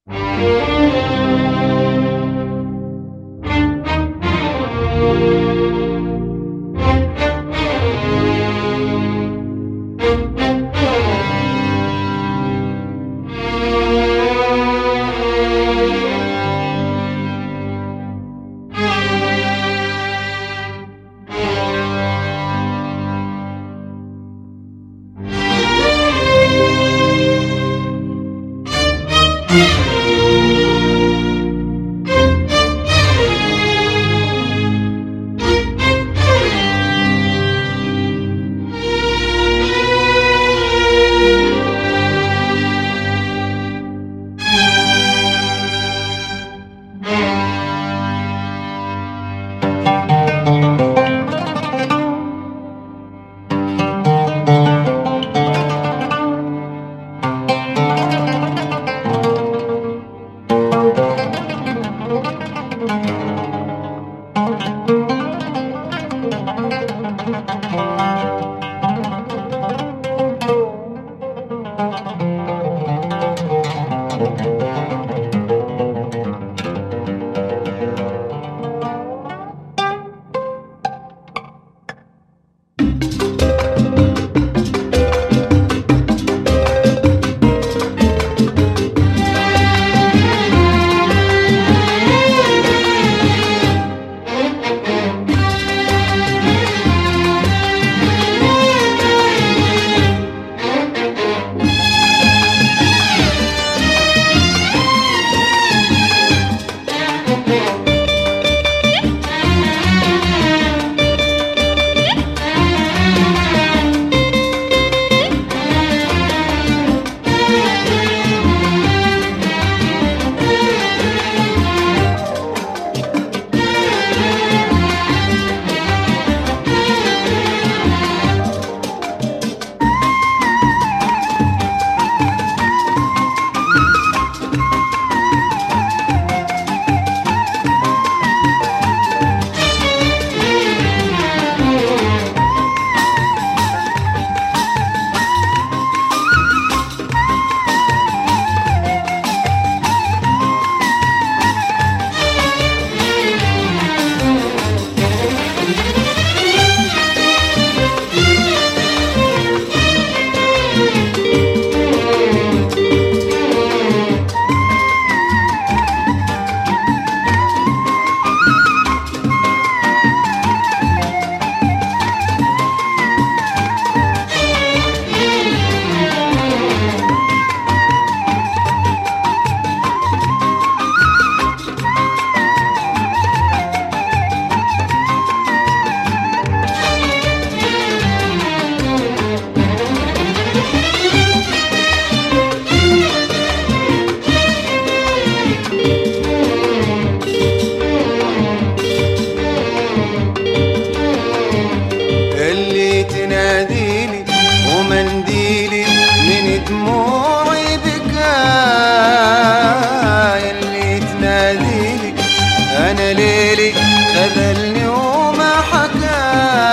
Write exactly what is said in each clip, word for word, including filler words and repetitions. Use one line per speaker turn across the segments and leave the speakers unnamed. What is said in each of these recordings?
خذلني وما حكى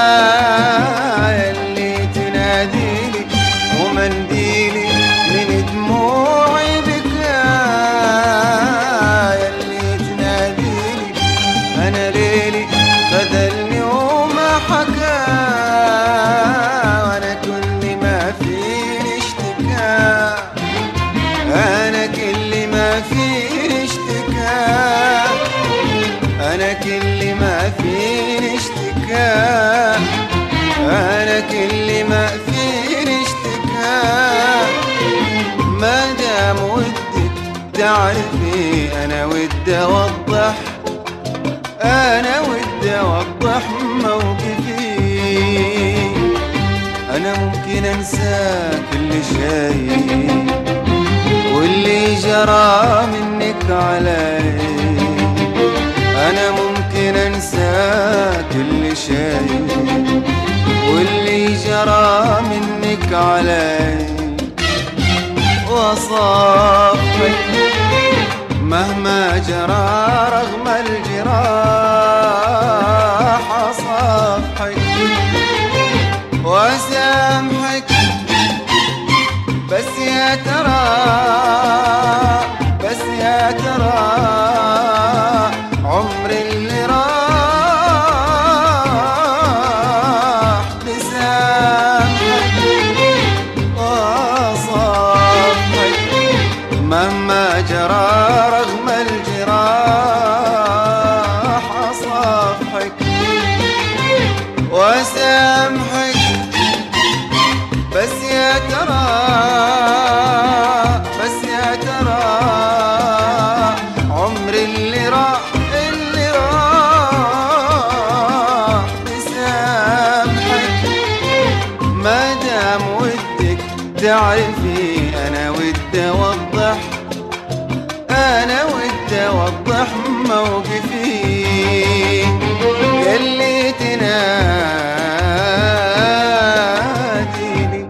اللي تناديلي ومنديلي من دموعي بكى اللي تناديلي أنا ليلي خذلني وما حكى وأنا كل ما فيني اشتكى أنا كل ما فيني اشتكى أنا كل ما فيني اشتكى أنا كل ما فيني اشتكى ما دام ودك تعرفي أنا ودي أوضح أنا ودي أوضح موقفي أنا ممكن أنسى كل شيء واللي جرى منك علي أنا ممكن أنسى كل شيء واللي جرى منك علي وصافك مهما جرى رغم الجراح أصافحك وأسامحك بس يا ترى بس يا ترى عمري اللي راح بسامحك وأصافحك مهما جرى رغم الجراح أصافحك وأسامحك بس يا ترى بس يا ترى عمري اللي راح اللي راح بسامحك ما دام ودك تعرفي أنا ودي أوضح أنا ودي أوضح موقفي يلي تناديني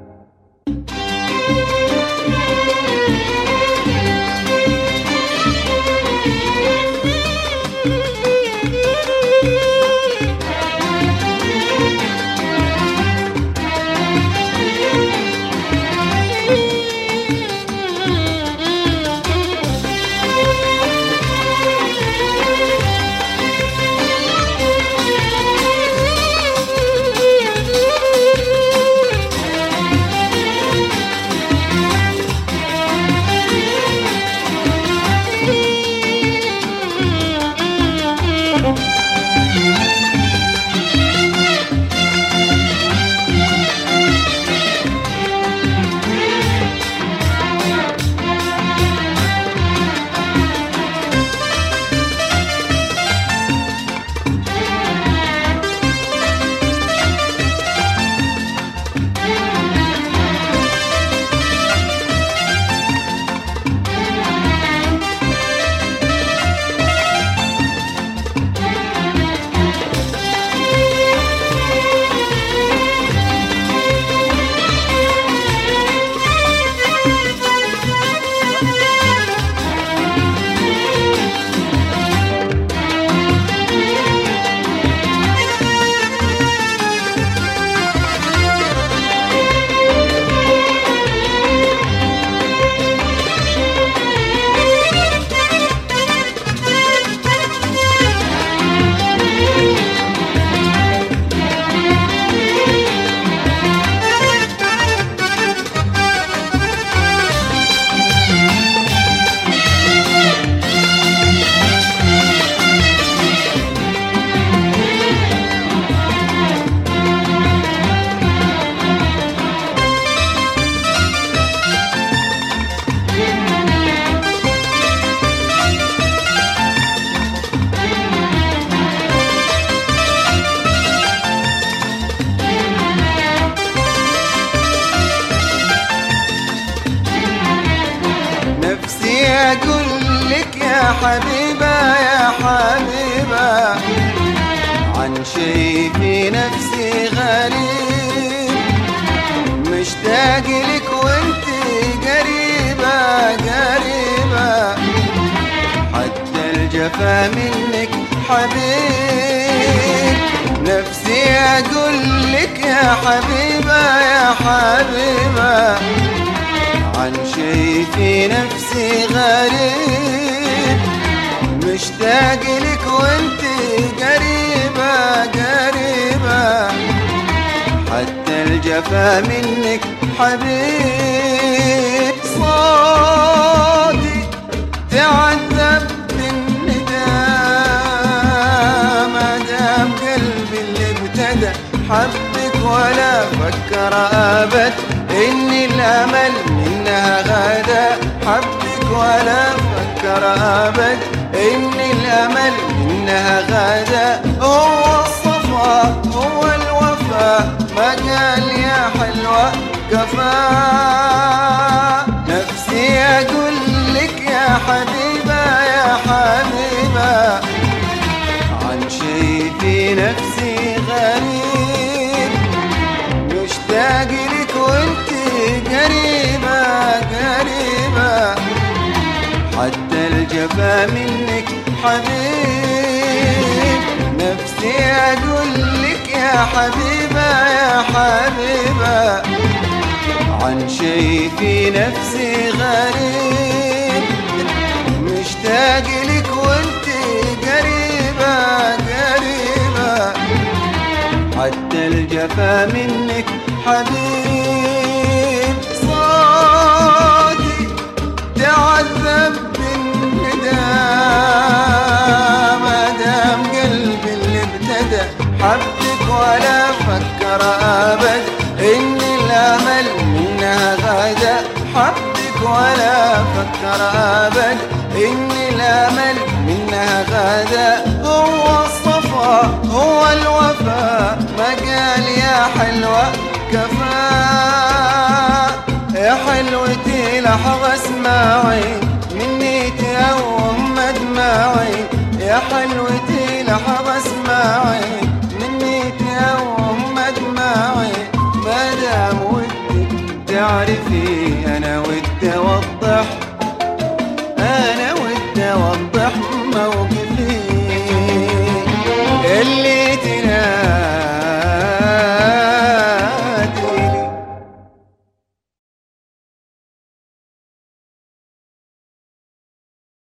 أقول لك يا حبيبة يا حبيبة عن شي في نفسي غريب مشتاق لك وانت قريبة قريبة حتى الجفا منك حبيب نفسي أقول لك يا حبيبة يا حبيبة عن شي في نفسي غريب مشتاق لك وانت قريبة قريبة حتى الجفا منك حبيب صوتي تعذب بالنداء ما دام قلبي اللي ابتدى حبك ولا فكر أبد إني الأمل منها غدا حبك ولا فكر أبد إني الأمل منها غدا هو الصفا هو الوفا ما قال يا حلوة كفا نفسي أقول لك يا حبيبة يا حبيبة عن شي في نفسي غريب مشتاق لك وانت قريبة قريبة حتى الجفا منك حبيب نفسي أقول لك يا حبيبة يا حبيبة عن شي في نفسي غريب حتى الجفا منك حبيب صوتي تعذب بالندى ما دام قلبي اللي ابتدى حبك ولا فكر أبد إن الأمل منها غدا حبك ولا فكر أبد إن الأمل منها غدا هو الصفا هو الوفا ما قال يا حلوة كفا يا حلوتي لحظة اسمعي